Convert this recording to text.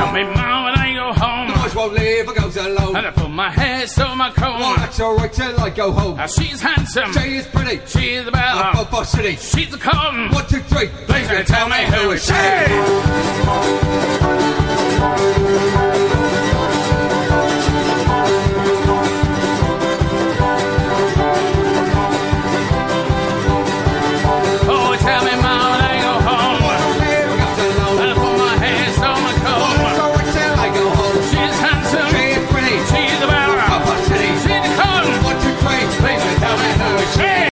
Tell me, Mom, when I go home. The boys won't leave, I goes alone. And I put my hair so my comb. Well, that's alright till I go home. She's handsome. She is pretty. She is the belle. Up of city. She's the cotton. 1, 2, 3. Please tell me who is she?